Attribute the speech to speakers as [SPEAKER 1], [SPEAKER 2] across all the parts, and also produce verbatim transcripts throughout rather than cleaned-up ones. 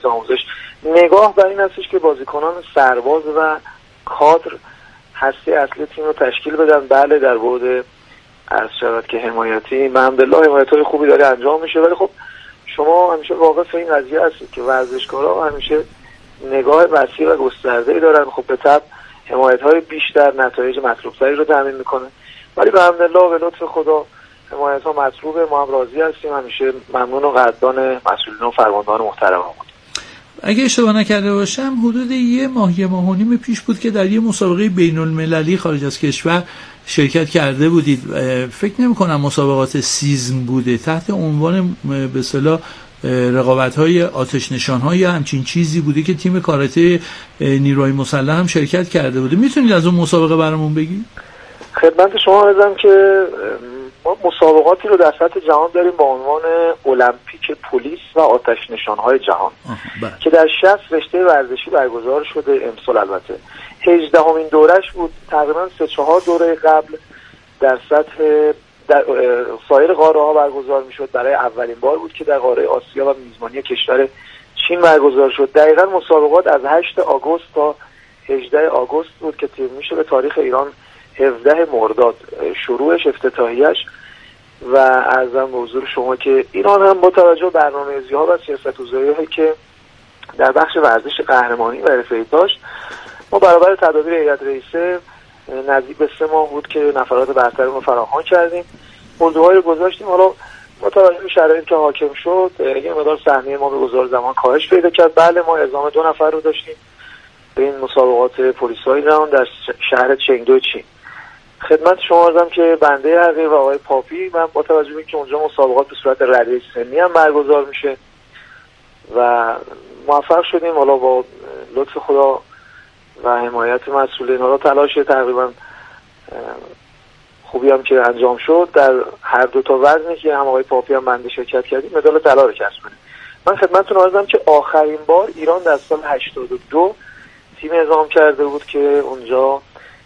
[SPEAKER 1] آموزش نگاه بر این هستش که بازیکنان سرباز و کادر هسته اصلی تیم رو تشکیل بدن. بله در بعد عرض شود که حمایتی الحمدلله حمایت‌های خوبی داره انجام میشه، ولی خب شما همیشه واقف این قضیه هستید که ورزشکارها همیشه نگاه وسیع و گسترده‌ای دارن. خب به طبع حمایت‌های بیشتر نتایج مطلوب‌تری رو تضمین میکنه، ولی به الحمدلله به لطف خدا حمایت‌ها مطلوبه. ما هم راضی هستیم، همیشه ممنون و قدردان مسئولین و فرماندهان محترم بود.
[SPEAKER 2] اگه اشتباه نکرده باشم حدود یه ماه یه ماه و نیم پیش بود که در یه مسابقه بین‌المللی خارج از کشور شرکت کرده بودید. فکر نمی‌کنم مسابقات سیزم بوده، تحت عنوان به اصطلاح رقابت‌های آتش نشان‌ها یا همچین چیزی بوده که تیم کاراته نیروهای مسلح هم شرکت کرده بوده. میتونید از اون مسابقه برامون بگید؟
[SPEAKER 1] خدمت شما عرضم که ما مسابقاتی رو در سطح جهان داریم با عنوان المپیک پلیس و آتش نشان‌های جهان که در شصت رشته ورزشی برگزار شده. امسال البته هجدهمین دورش بود. تقریبا سه چهار دوره قبل در سطح در سایر قاره‌ها برگزار میشد. برای اولین بار بود که در قاره آسیا و میزبانی کشور چین برگزار شد. دقیقاً مسابقات از هشتم آگوست تا هجدهم آگوست بود که تیر میشه به تاریخ ایران هفدهم مرداد شروعش، افتتاحیه‌اش. و عرضم به حضور شما که ایران هم با توجه به برنامه‌ریزی‌ها و سیاست‌گذاری‌هایی که در بخش ورزش قهرمانی و حرفه‌ای داشت، ما برابر تدابیر هیئت رئیسه نزدیک به سه ماه بود که نفرات برتر رو فراخوان کردیم، موضوعایی رو گذاشتیم. حالا با توجه به شرایطی که حاکم شد یه مقدار سهمیه ما به گذار زمان کاهش پیدا کرد. بله ما اعزام دو نفر رو داشتیم به این مسابقات پلیس‌های جهان در شهر چنگدو چین. خدمت شما عرضم که بنده حقیر و آقای پاپی من با توجه به اینکه اونجا مسابقات به صورت ردیف سنی هم برگزار میشه و موفق شدیم حالا با لطف خدا و حمایت مسئولین، حالا تلاش تقریبا خوبی هم که انجام شد در هر دو تا وزنی که هم آقای پاپی هم بنده شرکت کردیم مدال طلا رو کسب کنیم. من خدمتتون عرضم که آخرین بار ایران در سال هشتاد و دو تیم اعزام کرده بود که اونجا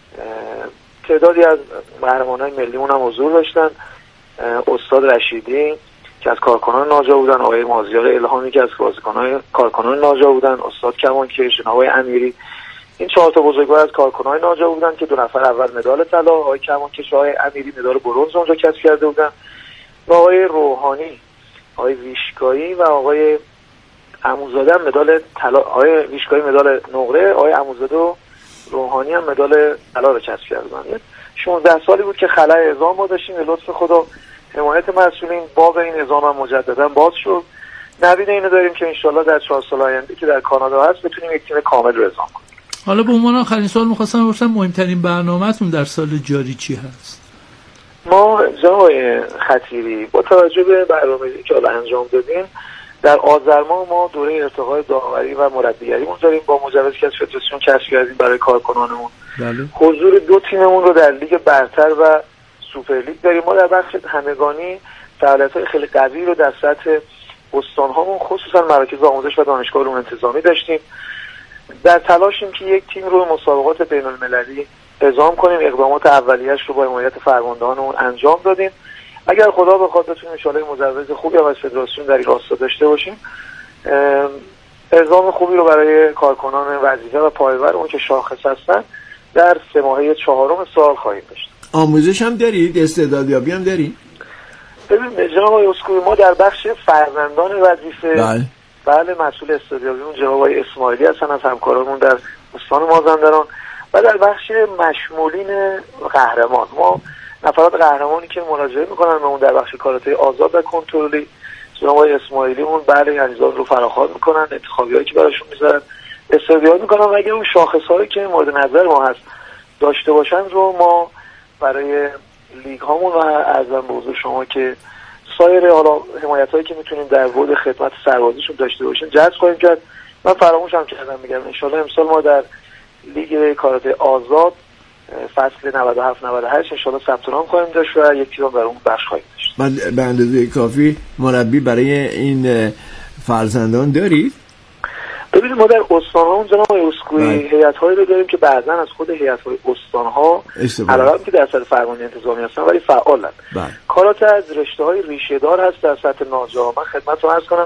[SPEAKER 1] تعدادی از قهرمانان ملیمون هم حضور داشتن. استاد رشیدی که از کارکنان ناجا بودن، آقای مازیار الهامی که از بازیکنان کارکنان ناجا بودن، استاد کمانکش، آقای امیری. این چهار تا بزرگوار از کارکنان ناجا بودن که دو نفر اول مدال طلا، آقای کمانکش و آقای امیری مدال برنز اونجا کسب کرده بودن. و آقای روحانی، آقای ویشکایی و آقای عموزاده هم مدال طلا، آقای ویشکایی مدال نقره، آقای عموزاده و روحانی هم مدال طلا رو کسب کردن. شانزده سالی بود که خلأ اعزام ما داشتیم. به لطف خدا حمایت مسئولین باب این اعزام هم مجددا باز شد. نوید اینو داریم که انشالله در چهار سال آینده که در کانادا هست بتونیم یک تیم کامل رو اعزام کنیم.
[SPEAKER 2] حالا به عنوان آخرین سوال می‌خواستم بپرسم مهمترین برنامه‌تون در سال جاری چی هست؟
[SPEAKER 1] ما جناب خطیری با توجه به برنامه‌ریزی که حالا انجام دادیم در آذر ماه ما دوره ارتقای داوری و مربیگری داریم با مجوزی که از فدراسیون کسب کردیم برای کارکنانمون. بله. حضور دو تیممون رو در لیگ برتر و سوپر لیگ داریم. ما در بخش همگانی فعالیت‌های خیلی قوی رو در سطح استان‌هامون خصوصا مراکز آموزش و دانشگاه علوم انتظامی داشتیم. در تلاشیم که یک تیم رو مسابقات بین‌المللی اعزام کنیم. اقدامات اولیه‌اش رو با حمایت فرماندهانمون انجام دادیم. اگر خدا بخواد بتونیم ان شاءالله مجوز خوبی از فدراسیون در این راستا داشته باشیم، اعزام خوبی رو برای کارکنان وظیفه و پایور اون که شاخص هستن در سه ماهه چهارم سال خواهیم داشت.
[SPEAKER 3] آموزش هم دارید؟ استعدادیابی هم دارید؟
[SPEAKER 1] ببین جناب آقای اسکوئی ما در بخش فرزندان وظیفه
[SPEAKER 3] بله
[SPEAKER 1] بله مسئول استعدادیابیمون جناب آقای اسماعیلی هستن از همکارانمون در استان مازندران، و در بخش مشمولین قهرمان ما نفرات قهرمانی که مراجعه میکنن به اون در بخش کاراته آزاد و کنترلی جناب آقای اسماعیلیمون بله یعنیزاد رو فراخوان میکنن، انتخابیایی که براشون میذارن استعداد میکنن و اگه اون شاخصهایی که مورد نظر ما هست داشته باشن رو ما برای لیگ هامون و ارزم به حضور شما که سایر حالا حمایت هایی که میتونیم در بعد خدمت سربازیشون داشته باشیم جذب خواهیم کرد. من فراموش هم کردم میگم ان شاءالله امسال ما در لیگ کاراته آزاد فصل نود و هفت نود و هشت ان شاءالله ثبت نام خواهیم داشت و یک تیم برای اون بخش خواهیم داشت.
[SPEAKER 3] من به اندازه کافی مربی برای این فرزندان دارید؟
[SPEAKER 1] ببینید ما در استان‌ها جناب آقای اسکوئی هیئت‌هایی رو داریم که بعضاً از خود هیئت‌های استان‌ها علاوه که در سطح فرمانی انتظامی هستن ولی فعالن. کاراته از رشته‌های ریشه‌دار هست در سطح ناجا. من خدمتتون عرض کنم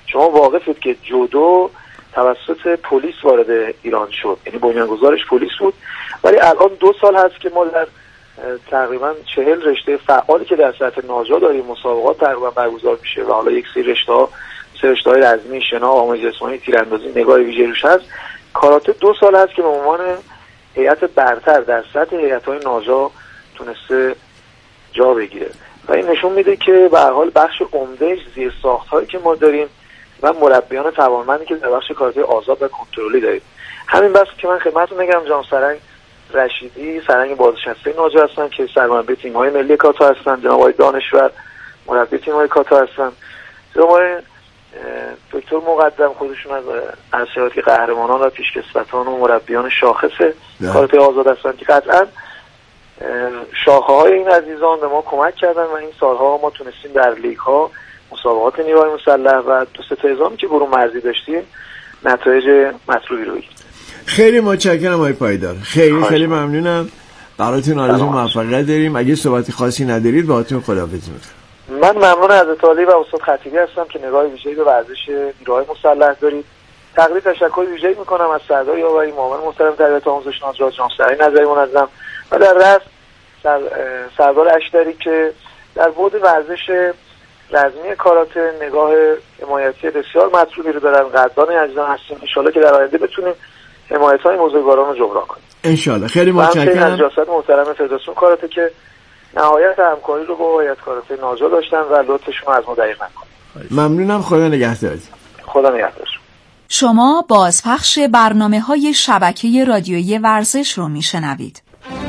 [SPEAKER 1] شما واقفید که جودو توسط پلیس وارد ایران شد، یعنی بنیانگذارش پلیس بود، ولی الان دو سال هست که ما در تقریبا چهل رشته فعالی که در سطح ناجا داریم مسابقات تقریبا برگزار میشه و حالا یک سری رشته‌ها سه رشته‌های رزمی، شنا، آموزش جسمانی، تیراندازی، نگاه ویژه روش هست. کاراته دو سال هست که به عنوان هیئت برتر در سطح هیئت‌های ناجا تونسته جا بگیره و این نشون میده که به هر حال بخش عمده‌اش زیر ساخت‌هایی که ما داریم و مربیان توانمندی که در بخش کاراته آزاد و کنترلی داریم. همین بس که من خدمتتون میگم جناب سرنگ رشیدی سرنگ بازنشسته ناجا هستن که سرمربی تیم‌های ملی کاتا هستن، جناب آقای دانشور مربی تیم‌های کاتا هستن، جناب آقای دکتر مقدم خودشون از ارشد قهرمانان و پیشکسوتان و مربیان شاخص کاراته آزاد هستن که قطعاً شاخه‌های این عزیزان به ما کمک کردن و این سالها ما تونستیم در لیگ‌ها مسابقات نیروهای مسلح و دو سه تا نظامی که برون مرزی داشتیم نتایج مطلوبی رو بگیریم.
[SPEAKER 3] خیلی متشکرم آقای پایدار، خیلی خیلی ممنونم، براتون آرزوی موفقیت داریم. اگه صحبتی خاصی ندارید باهاتون خداحافظی می‌کنم.
[SPEAKER 1] من ممنون از علی و استاد خطیبی هستم که نگاه ویژه‌ای به ورزش نیروهای مسلح دارید. تقریبا تشکر ویژه‌ای می‌کنم از سردار یاوری، معاون محترم تربیت آموزش ناجا، جناب سعید نظری منظم و در رأس سر سردار اشتری که در بعد ورزش رزمی کاراته نگاه حمایتی بسیار مطلوبی رو دارن. قدردان عزیزان هستیم، ان شاءالله که در آینده بتونیم حمایت‌های بزرگواران رو جبران کنیم ان
[SPEAKER 3] شاءالله. خیلی متشکرم
[SPEAKER 1] از ریاست محترم فدراسیون کاراته که نهایت همکاری رو با هیئت کاراته ناجا داشتن و لطفشون از ما دریغ نکنید.
[SPEAKER 3] ممنونم، خدا نگهدار.
[SPEAKER 1] خدا نگهدار.
[SPEAKER 4] شما بازپخش برنامه‌های شبکه رادیویی ورزش رو میشنوید.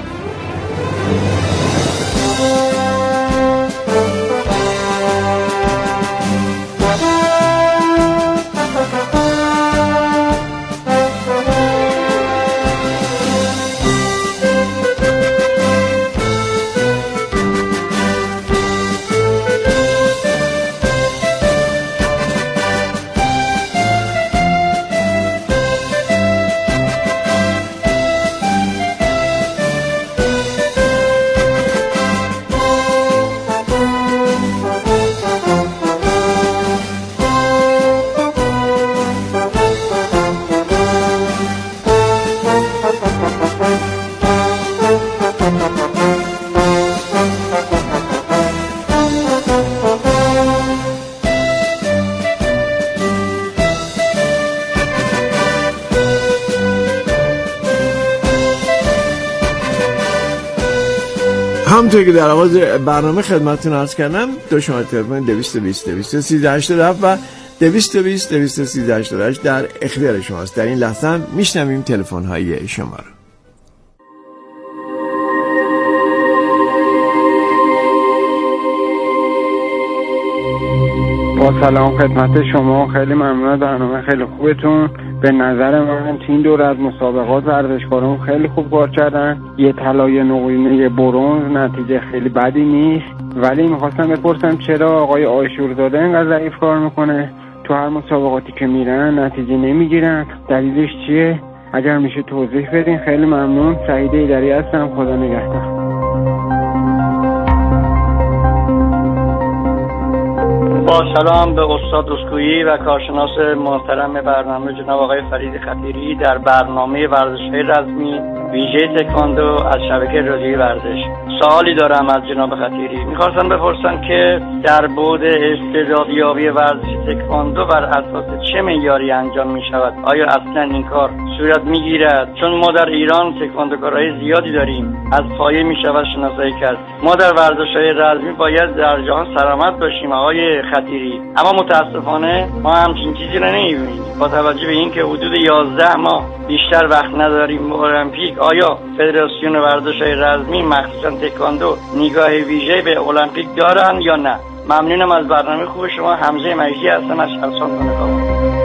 [SPEAKER 3] همونطور که در آغاز برنامه خدمتتون عرض کردم، دو شماره تلفن دویست و بیست دویست و سیزده هشتاد و هفت و دویست و بیست دویست و سیزده هشتاد و هشت در اختیار شماست. در این لحظه هم میشنویم تلفن های شما رو.
[SPEAKER 5] با سلام خدمت شما، خیلی ممنون از برنامه خیلی خوبتون. به نظر من این دوره از مسابقات ورزشکاران خیلی خوب کار کردن. یه طلای نقره، یه برنز، نتیجه خیلی بدی نیست. ولی میخواستم بپرسم چرا آقای آیشورزاده اینقدر ضعیف کار میکنه؟ تو هر مسابقاتی که میرن نتیجه نمیگیرن، دلیلش چیه؟ اگر میشه توضیح بدین خیلی ممنون. سعید ایدری هستم، خدا نگهدار.
[SPEAKER 6] با سلام به استاد اسکویی و کارشناس محترم برنامه جناب آقای فرید خطیری در برنامه ورزش‌های رزمی ویژه تکواندو از شبکه رادیویی ورزش. سوالی دارم از جناب خطیری. می‌خواستم بپرسم که در بعد استعدادیابی ورزش تکواندو بر اساس چه معیاری انجام می‌شود؟ آیا اصلا این کار صورت می‌گیرد؟ چون ما در ایران تکواندوکارهای زیادی داریم، از پایه می‌شود شناسایی کرد. ما در ورزش‌های رزمی باید در جهان سرآمد باشیم آقای خطیری، اما متاسفانه ما همچین چیزی رو نمی‌بینیم. با توجه به اینکه حدود یازده ماه بیشتر وقت نداریم المپیک، آیا فدراسیون ورزش‌های رزمی مخصوصاً تکواندو نگاه ویژه به المپیک دارن یا نه؟ ممنونم از برنامه خوب شما. حمزه مجدی هستم از شهرستان تنکاباد.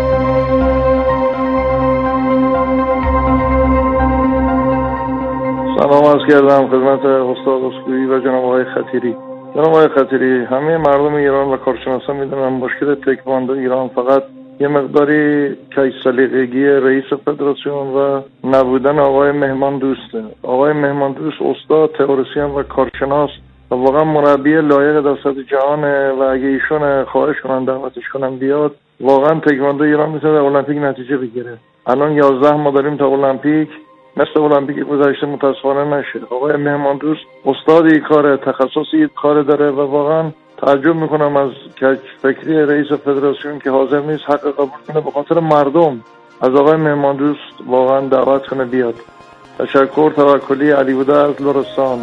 [SPEAKER 7] سلام عرض کردم خدمت استاد اسکویی و جناب آقای خطیری. جناب آقای خطیری، همه مردم ایران و کارشناسان میدونن مشکل تکواندو ایران فقط یه مقداری کج سلیقگی رئیس فدراسیون و نبودن آقای مهمان دوسته. آقای مهمان دوست استاد، تئوریسین و کارشناس و واقعا مربی لایق در سطح جهانه و اگه ایشون خواهش کنن دعوتش کنن بیاد، واقعا تکواندو ایران میتونه در المپیک نتیجه بگیره. الان یازده ما داریم تا المپیک، مثل المپیک گذشته متاسفانه نشه. آقای مهماندوست استادی کار، تخصصی کار داره و واقعا تعجب میکنم از کج فکری رئیس فدراسیون که حاضر نیست حق قبول کنه به خاطر مردم. از آقای مهماندوست واقعا دعوت کنه بیاد. تشکر. توکلی علی بوده از لرستان.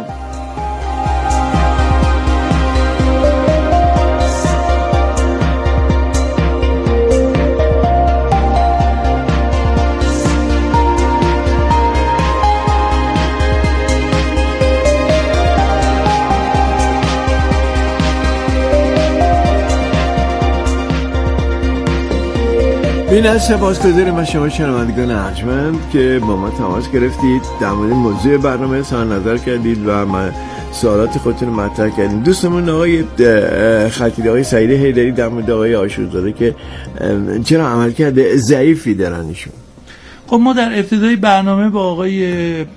[SPEAKER 3] این از سپاسگزاریم از شما شنوندگان ارجمند که با ما تماس گرفتید، در مورد موضوع برنامه اظهار نظر کردید و من سوالات خودتون رو مطرح کردیم. دوستمون آقای خطیری، آقای سعید حیدری در مورد آقای آشورزاده که چرا عملکرد ضعیفی دارن ایشون.
[SPEAKER 2] خب ما در ابتدای برنامه با آقای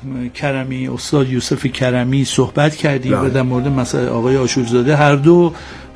[SPEAKER 2] کرمی، استاد یوسف کرمی صحبت کردیم و در مورد مسئله آقای آشورزاده هر دو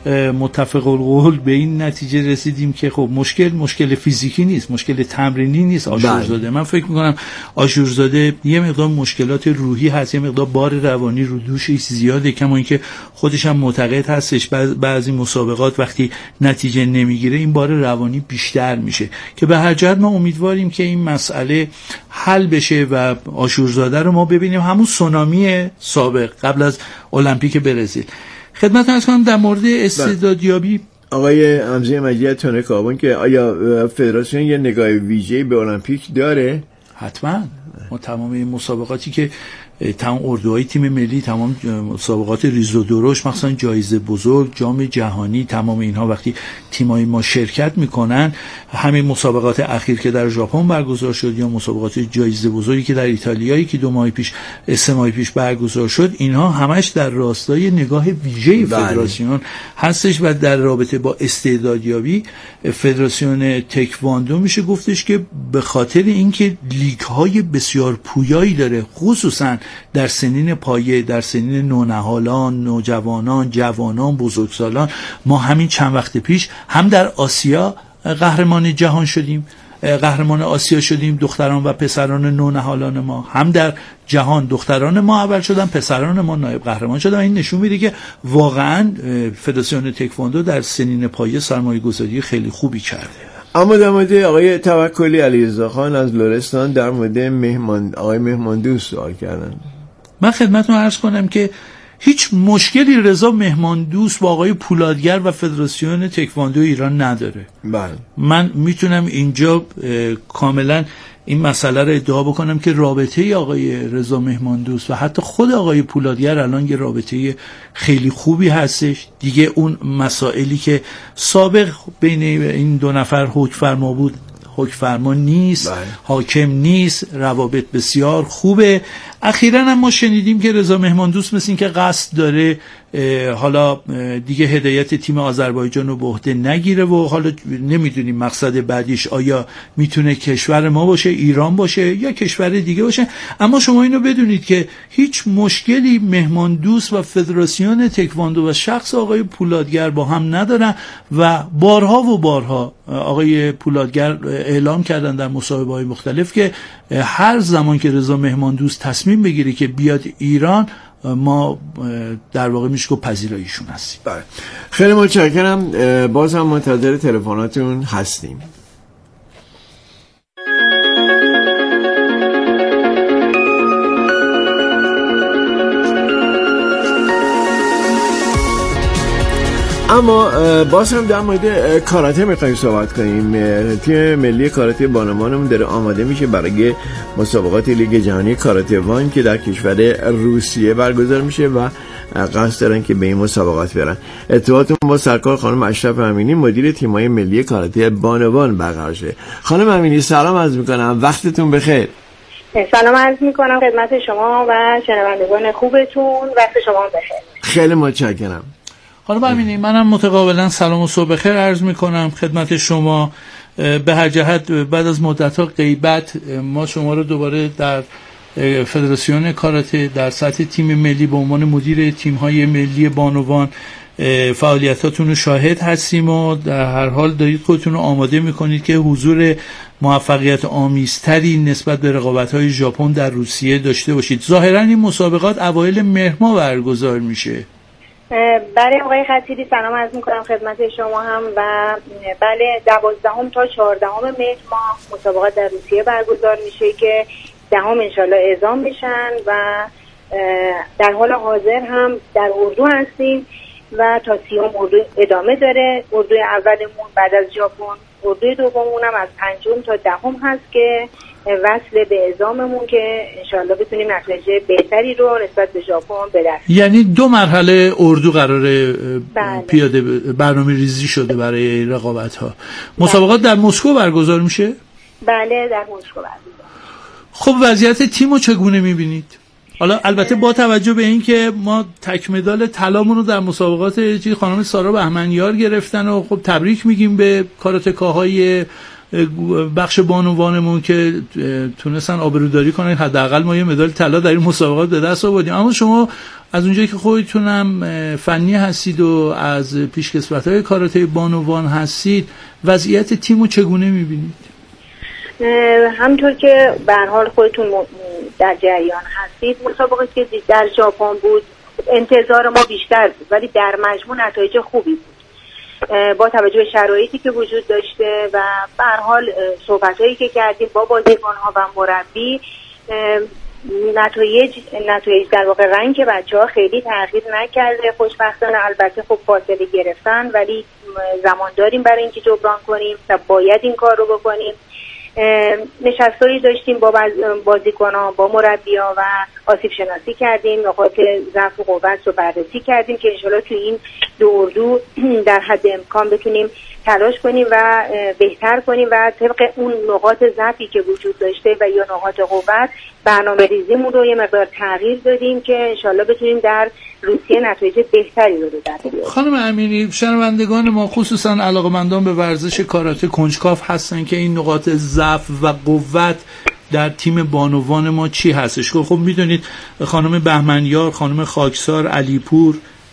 [SPEAKER 2] متفق القول به این نتیجه رسیدیم که خب مشکل مشکل فیزیکی نیست، مشکل تمرینی نیست. آشورزاده من فکر میکنم آشورزاده یه مقدار مشکلات روحی هست، یه مقدار بار روانی رو دوشش زیاده، کما اینکه خودش هم معتقد هستش بعضی مسابقات وقتی نتیجه نمیگیره این بار روانی بیشتر میشه، که به هر جهت ما امیدواریم که این مسئله حل بشه و آشورزاده رو ما ببینیم همون سونامی سابق قبل از المپیک برزیل. خدمت عرض کنم در مورد استعدادیابی
[SPEAKER 3] آقای حمزه مجید تونه کابون که آیا فدراسیون یه نگاه ویژه‌ای به المپیک داره؟
[SPEAKER 2] حتما. ما تمام این مسابقاتی که تمام اردوهای تیم ملی، تمام مسابقات ریز و درشت، مخصوصا جایزه بزرگ، جام جهانی، تمام اینها وقتی تیمای ما شرکت میکنن، همین مسابقات اخیر که در ژاپن برگزار شد یا مسابقات جایزه بزرگی که در ایتالیایی که دو ماه پیش سه ماه پیش برگزار شد، اینها همش در راستای نگاه ویژه فدراسیون هستش و در رابطه با استعدادیابی فدراسیون تکواندو میشه گفتش که به خاطر اینکه لیگ های بسیار پویایی داره، خصوصا در سنین پایه، در سنین نونهالان، نوجوانان، جوانان، بزرگسالان، ما همین چند وقت پیش هم در آسیا قهرمان جهان شدیم، قهرمان آسیا شدیم، دختران و پسران نونهالان ما، هم در جهان دختران ما اول شدن، پسران ما نایب قهرمان شدن. این نشون میده که واقعا فدراسیون تکواندو در سنین پایه سرمایه‌گذاری خیلی خوبی کرده.
[SPEAKER 3] اما در مورد آقای توکلی علیرضا خان از لرستان در مورد مهمان آقای مهماندوست سوال کردن.
[SPEAKER 2] من خدمتتون عرض کنم که هیچ مشکلی رضا مهماندوست با آقای پولادگر و فدراسیون تکواندو ایران نداره.
[SPEAKER 3] بله.
[SPEAKER 2] من میتونم اینجا کاملا این مسئله رو ادعا بکنم که رابطه آقای رضا مهماندوست و حتی خود آقای پولادگر الان یه رابطه خیلی خوبی هستش. دیگه اون مسائلی که سابق بین این دو نفر حکم فرما بود حکم فرما نیست، باید. حاکم نیست، روابط بسیار خوبه. اخیراً هم ما شنیدیم که رضا مهماندوست مثل این که قصد داره حالا دیگه هدایت تیم آذربایجان رو به عهده نگیره و حالا نمیدونیم مقصد بعدیش آیا میتونه کشور ما باشه، ایران باشه یا کشور دیگه باشه. اما شما اینو بدونید که هیچ مشکلی مهماندوست و فدراسیون تکواندو و شخص آقای پولادگر با هم ندارن و بارها و بارها آقای پولادگر اعلام کردن در مصاحبه‌های مختلف که هر زمان که رضا مهماندوست تصمیم بگیره که بیاد ایران ما در واقع میشه که پذیراییشون هستیم.
[SPEAKER 3] بله. خیلی متشکرم. باز هم منتظر تلفناتون هستیم. اما باز هم در مورد کاراته میخوایم صحبت کنیم. تیم ملی کاراته بانوانمون داره آماده میشه برای مسابقات لیگ جهانی کاراته وان که در کشور روسیه برگزار میشه و قصد دارن که به این مسابقات برن. ارتباطمون با سرکار خانم اشرف امینی مدیر تیم‌های ملی کاراته بانوان برقرار شده. خانم امینی سلام عرض میکنم، وقتتون بخیر.
[SPEAKER 8] سلام عرض میکنم خدمت شما و شنوندگان خوبتون، وقت شما بخیر.
[SPEAKER 3] خیلی متشکرم.
[SPEAKER 2] خانم امینی منم متقابلا سلام و صبح بخیر عرض میکنم خدمت شما. به هر جهت بعد از مدت‌ها غیبت ما شما رو دوباره در فدراسیون کاراته در سطح تیم ملی به عنوان مدیر تیم‌های ملی بانوان فعالیتاتون رو شاهد هستیم و در هر حال دارید خودتون رو آماده میکنید که حضور موفقیت آمیزتری نسبت به رقابت‌های ژاپن در روسیه داشته باشید. ظاهراً این مسابقات اوایل مهر ماه برگزار میشه.
[SPEAKER 8] بله آقای خطیری، سلام عرض میکنم خدمت شما هم. و بله دوازدهم تا چهاردهم مهر ماه مسابقات در روسیه برگزار میشه که دهم انشالله اعزام بشن و در حال حاضر هم در اردو هستیم و تا سیوم اردو ادامه داره. اردو اولمون بعد از ژاپن، اردو دوممون هم از پنجم تا دهم هست که وصل به اعزاممون که انشالله بتونیم نتیجه بهتری رو نسبت به ژاپن به دست.
[SPEAKER 2] یعنی دو مرحله اردو قراره بله. پیاده برنامه ریزی شده برای رقابت ها. مسابقات بله. در مسکو برگزار میشه؟
[SPEAKER 8] بله در مسکو برگزار.
[SPEAKER 2] خب وضعیت تیمو چگونه میبینید؟ حالا البته با توجه به این که ما تک مدال طلامون رو در مسابقات چی خانم سارا بهمنیار گرفتن و خب تبریک میگیم به کاراتکاهای بخش بانوانمون که تونستن آبروداری کنن، حداقل ما یه مدال طلا در این مسابقات به دست آوردیم. اما شما از اونجایی که خودتونم فنی هستید و از پیشکسوت‌های کاراته بانوان هستید، وضعیت تیمو چگونه می‌بینید؟
[SPEAKER 8] همونطور که به هر حال خودتون در جریان هستید، مسابقاتی که در ژاپن بود انتظار ما بیشتر بود ولی در مجموع نتایج خوبی بود با توجه به شرایطی که وجود داشته و به هر حال صحبتایی که کردیم با بازیکن‌ها و مربی. نتایج نتایج در واقع رنگ بچه‌ها خیلی تغییر نکرده خوشبختانه. البته خب فاصله گرفتن ولی زمان داریم برای اینکه جبران کنیم و باید این کار رو بکنیم. نشستایی داشتیم با بازیکن‌ها با مربی‌ها و آسیب شناسی کردیم، نقاط ضعف و قوت رو بررسی کردیم که انشالله تو این دو اردو در حد امکان بتونیم تلاش کنیم و بهتر کنیم و طبق اون نقاط ضعفی که وجود داشته و یا نقاط قوت برنامه ریزیمون رو یه مقدار تغییر دادیم که انشالله بتونیم در روسیه نتایج بهتری رو دست بیاریم.
[SPEAKER 2] خانم امینی، شنوندگان ما خصوصا علاقه‌مندان به ورزش کاراته کنجکاو هستن که این نقاط ضعف و قوت در تیم بانوان ما چی هستش. خب میدونید خانم بهمنیار، خانم خاکسار، علیپور،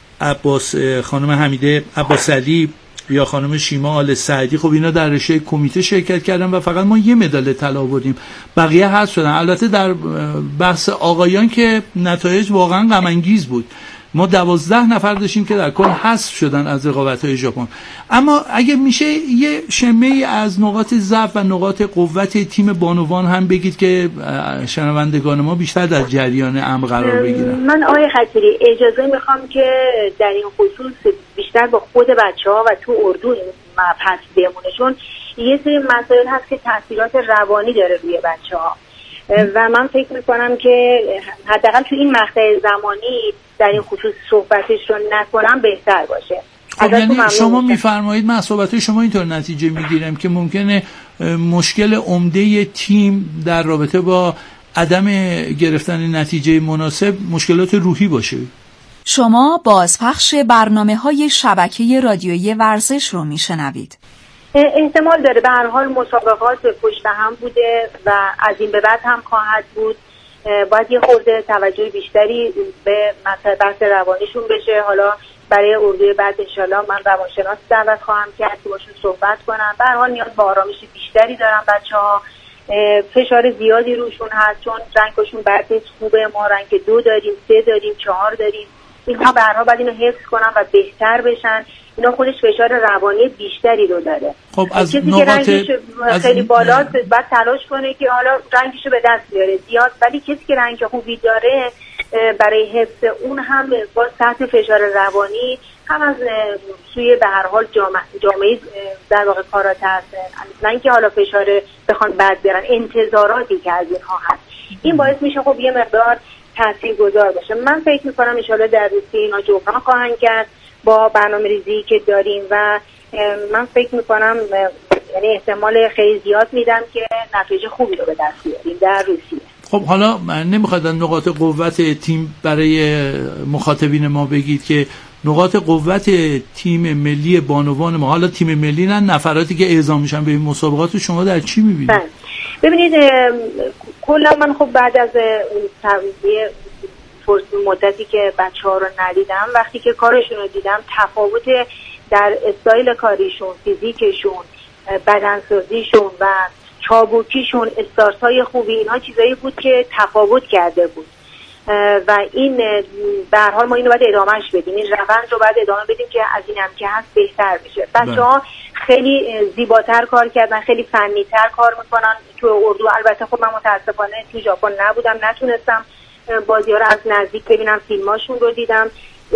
[SPEAKER 2] عباس، خانم حمیده عباسعلی یا خانم شیما آل سعدی، خب اینا در رشته کمیته شرکت کردن و فقط ما یه مدال طلا آوردیم، بقیه حذف شدن. البته در بحث آقایان که نتایج واقعا غم انگیز بود، ما دوازده نفر داشتیم که در کل حذف شدن از رقابت‌های ژاپن. اما اگه میشه یه شمه‌ای از نقاط ضعف و نقاط قوت تیم بانوان هم بگید که شنوندگان ما بیشتر در جریان امر قرار بگیرن.
[SPEAKER 8] من آقای خطیری اجازه میخوام که در این خصوص بیشتر با خود بچه‌ها و تو اردو این مبحث بمونه، چون یه سری مسائل هست که تاثیرات روانی داره روی بچه‌ها و من فکر میکنم که حداقل تو این مقطع زمانی در این خصوص صحبتش رو نکنم بهتر باشه.
[SPEAKER 2] خب یعنی شما میفرمایید من صحبت شما اینطور نتیجه میگیرم که ممکنه مشکل عمده تیم در رابطه با عدم گرفتن نتیجه مناسب مشکلات روحی باشه.
[SPEAKER 4] شما بازپخش برنامه‌های شبکه رادیویی ورزش رو میشنوید.
[SPEAKER 8] احتمال داره، به هر حال مسابقات پشت هم بوده و از این به بعد هم خواهد بود. باید یه خورده توجه بیشتری به مسائل بحث روانیشون بشه. حالا برای اردوی بعد انشالله من روانشناس دعوت خواهم کرد که باشون صحبت کنم. به هر حال نیاز به آرامش بیشتری دارن بچه‌ها، فشار زیادی روشون هست چون رنگشون برتش خوبه، ما رنگ دو داریم، سه داریم، چهار داریم. اینها به هر حال باید اینو حفظ کنن و بهتر بشن. اینا خودش فشار روانی بیشتری رو داره.
[SPEAKER 2] خب از
[SPEAKER 8] کسی
[SPEAKER 2] نقاط
[SPEAKER 8] که رنگش خیلی بالاست باید تلاش کنه که حالا رنگشو به دست بیاره زیاد، ولی کسی که رنگ خوبی داره برای حفظ اون هم با سطح فشار روانی هم از سوی به هر حال جامعه جامعه در واقع کاراته هست، نه اینکه حالا فشار بخوان بعد بیارن، انتظاراتی که از اینها هست. این باعث میشه خب یه مقدار تاثیرگذار باشه. من فکر می‌کنم ان شاءالله در روسیه اینا جبران خواهند کرد با برنامه‌ریزی که داریم و من فکر می‌کنم یعنی احتمال خیلی زیاد میدم که نتیجه خوبی رو به دست بیاریم در روسیه.
[SPEAKER 2] خب حالا نمیخواد نقاط قوت تیم برای مخاطبین ما بگید که نقاط قوت تیم ملی بانوان ما، حالا تیم ملی نه نفراتی که اعزام میشن به این مسابقات، شما در چی میبینید؟
[SPEAKER 8] ببینید کلا من خب بعد از تغذیه مدتی که بچه ها رو ندیدم، وقتی که کارشون رو دیدم تفاوت در استایل کاریشون، فیزیکشون، بدنسازیشون و چابوکیشون، استارت های خوبی، اینها چیزایی بود که تفاوت کرده بود و این به هر حال ما اینو باید ادامهش بدیم، این روند رو باید ادامه بدیم که از این هم که هست بهتر بشه. بچه ها خیلی زیباتر کار کردن، خیلی فنیتر کار میکنن تو اردو. البته خب من متاسفانه تو ژاپن نبودم، نتونستم بازی ها رو از نزدیک ببینم، فیلماشون رو دیدم،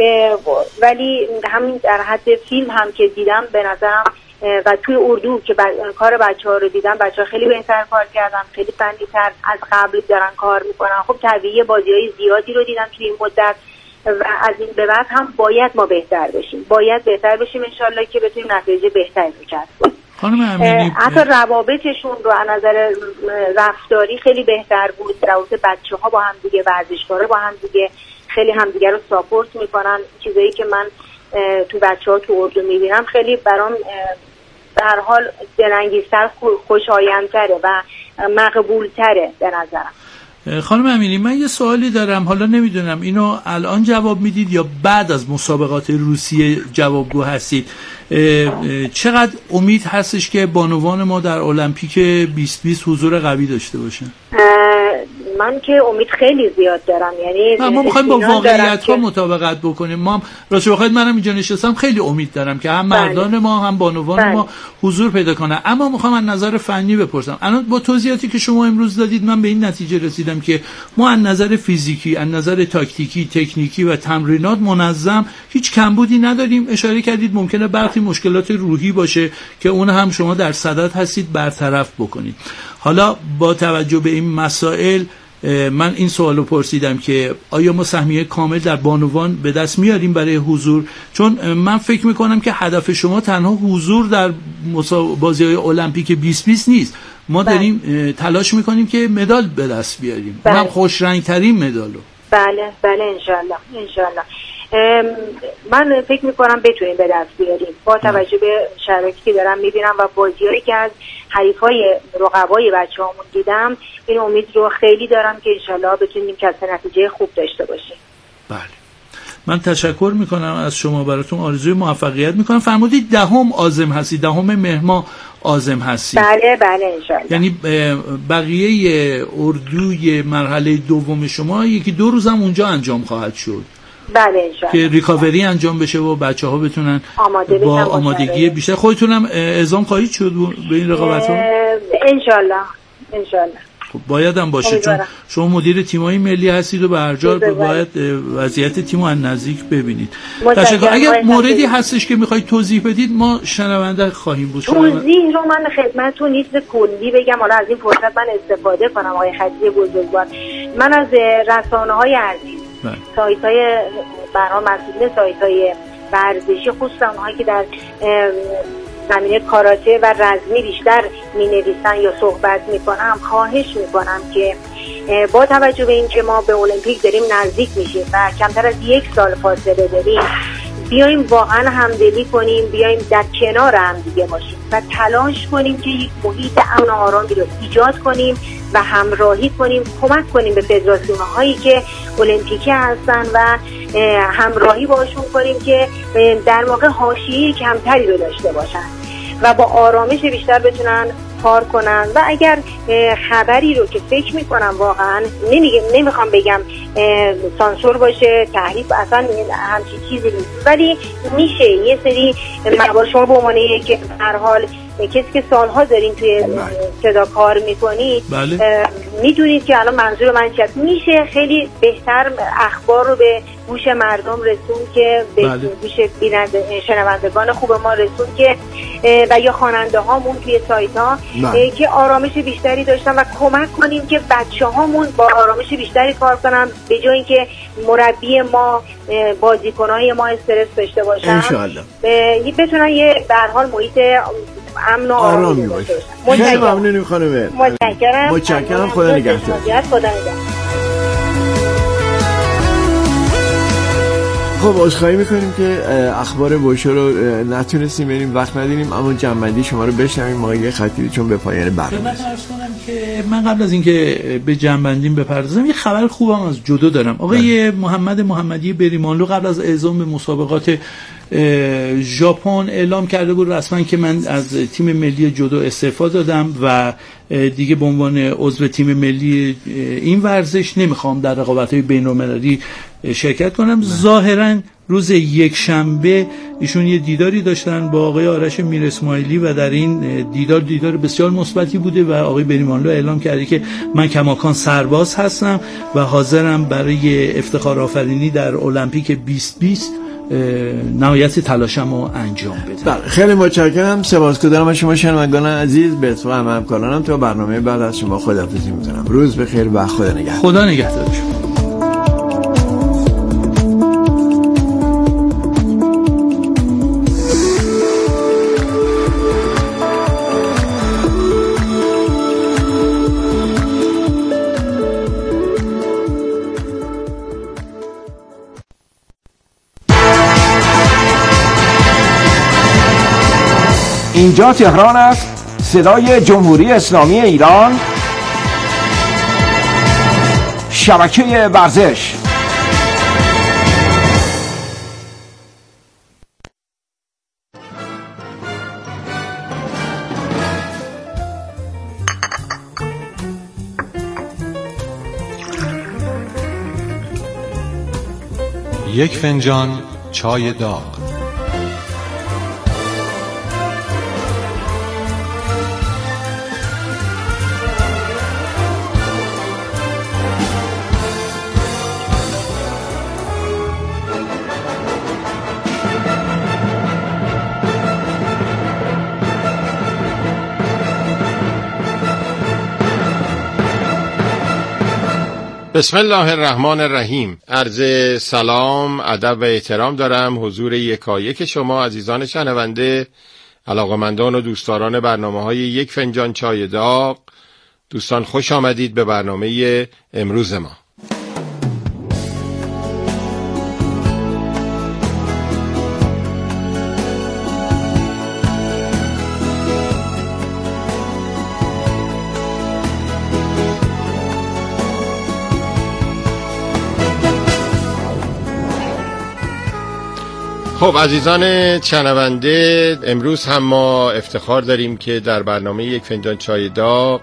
[SPEAKER 8] ولی همین در حد فیلم هم که دیدم به نظرم و توی اردو که کار بچه ها رو دیدم، بچه ها خیلی بهتر کار کردن، خیلی فنی‌تر از قبل دارن کار میکنن. خب طبیعی بازی های زیادی رو دیدم توی این مدت و از این به بعد هم باید ما بهتر بشیم، باید بهتر بشیم انشالله که بتونیم نتیجه بهتری رو کسب کنیم.
[SPEAKER 2] خانم امینی
[SPEAKER 8] حتی روابطشون رو از نظر رفتاری خیلی بهتر بود، روابط بچه ها با هم دیگه، ورزشکارا با هم دیگه خیلی همدیگه رو ساپورت میکنن. چیزایی که من تو بچه ها تو اردو میبینم خیلی برام در حال دلانگیزتر، خوشایندتره و مقبولتره به نظرم.
[SPEAKER 2] خانم امینی من یه سوالی دارم، حالا نمیدونم اینو الان جواب میدید یا بعد از مسابقات روسیه جوابگو هستید. چقدر امید هستش که بانوان ما در المپیک بیست بیست حضور قوی داشته باشن؟
[SPEAKER 8] من که امید خیلی زیاد دارم، یعنی
[SPEAKER 2] ما میخوایم با واقعیت ها مطابقت بکنیم. ما راستش بخواید منم اینجا نشستم خیلی امید دارم که هم مردان بله. ما هم بانوان بله. ما حضور پیدا کنن، اما میخوام از نظر فنی بپرسم. الان با توضیحاتی که شما امروز دادید من به این نتیجه رسیدم که ما از نظر فیزیکی، از نظر تاکتیکی، تکنیکی و تمرینات منظم هیچ کمبودی نداریم. اشاره کردید ممکنه برخی مشکلات روحی باشه که اون هم شما در صدد هستید برطرف بکنید. حالا با توجه به این مسائل من این سوالو پرسیدم که آیا ما سهمیه کامل در بانوان به دست میاریم برای حضور؟ چون من فکر میکنم که هدف شما تنها حضور در بازی‌های المپیک بیست بیست نیست، ما بله. داریم تلاش میکنیم که مدال به دست بیاریم،
[SPEAKER 8] بله.
[SPEAKER 2] اونم خوش رنگ ترین مدالو.
[SPEAKER 8] بله بله انشالله انشالله من فکر میکنم بتونیم به دست بیاریم با توجه به شرایطی که دارم میبینم و بازیایی که از حریفای رقبای بچه‌هامون دیدم. این امید رو خیلی دارم که انشالله بتونیم کسب نتیجه خوب داشته باشیم.
[SPEAKER 2] بله من تشکر میکنم از شما، براتون آرزوی موفقیت میکنم. فرمودید دهم عازم هستی، دهم مهر ماه عازم هستی؟
[SPEAKER 8] بله بله انشالله.
[SPEAKER 2] یعنی بقیه اردوی مرحله دوم شما یکی دو روز هم اونجا انجام خواهد شد؟
[SPEAKER 8] بله انشالله،
[SPEAKER 2] که ریکاوری انجام بشه و بچه ها بتونن
[SPEAKER 8] آماده
[SPEAKER 2] با آمادگی بیشتر. خودتونم اعزام خواهید شد به این رقابت ها؟
[SPEAKER 8] انشالله انشالله.
[SPEAKER 2] خب باید هم باشه چون شما مدیر تیم‌های ملی هستید و به هر جا باید وضعیت تیمو از نزدیک ببینید. تشکر. اگر موردی هستش که میخواید توضیح بدید ما شنونده خواهیم بود.
[SPEAKER 8] توضیح رو من خدمتتون نیست کلی بگم، حالا از این فرصت من استفاده کنم آقای خطیب بزرگوار. من از رسانه‌های عزیز، سایت‌های برنامه مسئولین سایت‌های ورزشی، خصوصا اونهایی که در زمینه کاراته و رزمی بیشتر می نویسن یا صحبت می کنم، خواهش می کنم که با توجه به این که ما به المپیک داریم نزدیک میشیم و کمتر از یک سال فاصله داریم، بیایم واقعا همدلی کنیم، بیایم در کنار هم دیگه باشیم و تلاش کنیم که یک محیط امن و آرامی رو ایجاد کنیم و همراهی کنیم، کمک کنیم به فدراسیون هایی که المپیکی هستن و همراهی باشون کنیم که در واقع حاشیه کمتری رو داشته باشن و با آرامش بیشتر بتونن کار کنن و اگر خبری رو که فکر میکنم واقعا نمیگم نمیخوام بگم سانسور باشه، تحریف، اصلا همچین چیزی نیست، ولی میشه یه سری موارد شما به عنوان که هر حال کسی که سالها دارین توی صدا کار میکنید بله. میدونید که الان منظور من چیه. میشه خیلی بهتر اخبار رو به گوش مردم رسون که به بله. گوش بیننده شنوندگان خوب ما رسون که و یا خواننده هامون توی سایت ها که آرامش بیشتری داشتن و کمک کنیم که بچه هامون با آرامش بیشتری کار کنن به جای اینکه مربی ما بازیکنای ما استرس داشته باشن
[SPEAKER 3] انشالله
[SPEAKER 8] بتونن یه به هر حال محیط امن و
[SPEAKER 3] آرامی باشه. خیلی ممنونیم خانم.
[SPEAKER 8] متشکرم.
[SPEAKER 3] متشکرم. خدا نگهدار.
[SPEAKER 8] خدا نگهدار.
[SPEAKER 3] خب عذرخواهی میکنیم که اخبار بوشو رو نتونستیم بریم، وقت نداریم، اما جمع‌بندی شما رو بشنویم آقای خطیبی چون به پایان برنامه
[SPEAKER 2] که من قبل از اینکه به جنبندیم بپردازم یه خبر خوبم از جودو دارم. آقای محمد محمدی بریمانلو قبل از اعزام به مسابقات ژاپن اعلام کرده بود رسما که من از تیم ملی جودو استعفا دادم و دیگه به عنوان عضو تیم ملی این ورزش نمیخوام در رقابت‌های بین‌المللی شرکت کنم. ظاهراً روز یک شنبه ایشون یه دیداری داشتن با آقای آرش میر اسماعیلی و در این دیدار دیدار بسیار مثبتی بوده و آقای بریمانلو اعلام کرده که من کماکان سرباز هستم و حاضرم برای افتخار آفرینی در المپیک بیست بیست نهایت تلاشم رو انجام بدم.
[SPEAKER 3] خیلی متشکرم، سپاسگزارم از شما شنوندگان عزیز. به اتفاق همکارانم تا برنامه بعد از شما خداحافظی می‌کنم. روز بخیر و خدا نگهدار.
[SPEAKER 2] خدا نگهدار شما.
[SPEAKER 9] اینجا تهران است، صدای جمهوری اسلامی ایران، شبکه ورزش.
[SPEAKER 10] یک فنجان چای داغ.
[SPEAKER 11] بسم الله الرحمن الرحیم. عرض سلام، ادب و احترام دارم حضور یکایک شما عزیزان شنونده، علاقمندان و دوستداران برنامه‌های یک فنجان چای داغ. دوستان خوش آمدید به برنامه امروز ما. خب عزیزان شنونده، امروز هم ما افتخار داریم که در برنامه یک فنجان چای داغ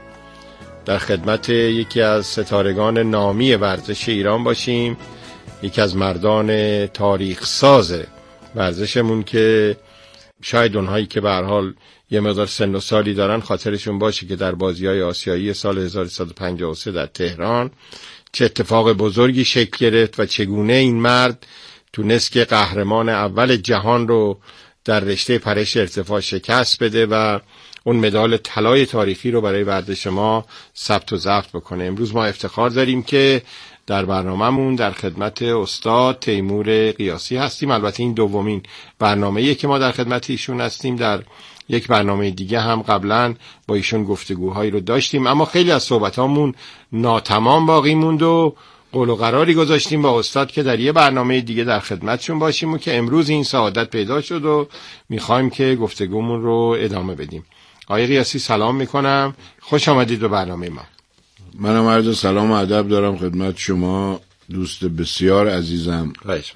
[SPEAKER 11] در خدمت یکی از ستارگان نامی ورزش ایران باشیم، یکی از مردان تاریخ ساز ورزشمون که شاید اونهایی که به هر حال یه مقدار سن و سالی دارن خاطرشون باشه که در بازی‌های آسیایی سال هزار و سیصد و پنجاه و سه در تهران چه اتفاق بزرگی شکل گرفت و چگونه این مرد تونست که قهرمان اول جهان رو در رشته پرش ارتفاع شکست بده و اون مدال طلای تاریخی رو برای ورزش ما ثبت و ضبط بکنه. امروز ما افتخار داریم که در برنامه‌مون در خدمت استاد تیمور قیاسی هستیم. البته این دومین برنامه‌ایه که ما در خدمت ایشون هستیم. در یک برنامه دیگه هم قبلا با ایشون گفتگوهایی رو داشتیم، اما خیلی از صحبتامون ناتمام باقی موند و قول و قراری گذاشتیم با استاد که در یه برنامه دیگه در خدمتشون باشیم و که امروز این سعادت پیدا شد و میخوایم که گفتگومون رو ادامه بدیم. آقای قیاسی سلام میکنم، خوش آمدید به برنامه ما.
[SPEAKER 12] منم عرض سلام و ادب دارم خدمت شما دوست بسیار عزیزم،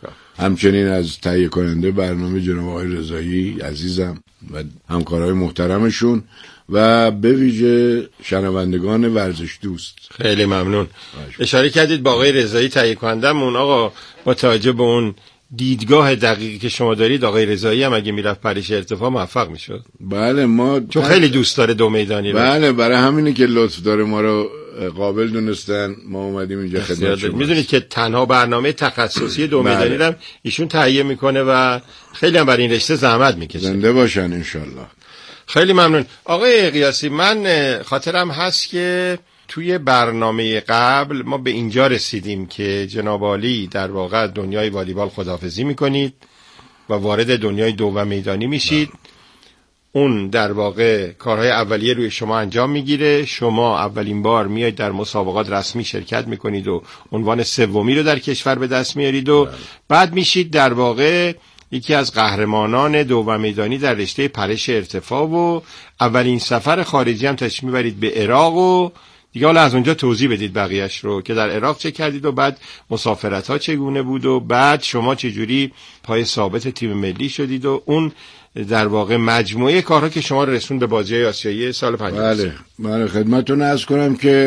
[SPEAKER 12] همچنین از تهیه کننده برنامه جناب آقای رضایی عزیزم و همکارای محترمشون و به ویژه شنوندگان ورزش دوست.
[SPEAKER 11] خیلی ممنون. اشاره کردید با آقای رضایی تهیه کنندمون. آقا با توجه به اون دیدگاه دقیقی که شما دارید، آقای رضایی هم اگه میرفت پرش ارتفاع موفق میشد.
[SPEAKER 12] بله، ما
[SPEAKER 11] چون خیلی دوست داره دو میدانی رو.
[SPEAKER 12] بله، برای همینه که لطف داره ما رو قابل دونستن، ما اومدیم اینجا خدمت شما.
[SPEAKER 11] میدونید که تنها برنامه تخصصی دو میدانی رو ایشون تهیه میکنه و خیلی هم برای این رشته زحمت میکشه.
[SPEAKER 12] زنده باشن انشالله.
[SPEAKER 11] خیلی ممنون. آقای قیاسی، من خاطرم هست که توی برنامه قبل ما به اینجا رسیدیم که جناب عالی در واقع دنیای والیبال خداحافظی میکنید و وارد دنیای دو و میدانی میشید. اون در واقع کارهای اولیه روی شما انجام میگیره، شما اولین بار میاید در مسابقات رسمی شرکت میکنید و عنوان سومی رو در کشور به دست میارید و بعد میشید در واقع یکی از قهرمانان دوم میدانی در رشته پرش ارتفاع و اولین سفر خارجی هم تشریف میبرید به عراق و دیگه حالا از اونجا توضیح بدید بقیهش رو که در عراق چه کردید و بعد مسافرت ها چگونه بود و بعد شما چجوری پای ثابت تیم ملی شدید و اون در واقع مجموعه کارها که شما رو رسون به بازی‌های آسیایی سال پنجاه.
[SPEAKER 12] بله بله خدمتتون عرض کنم که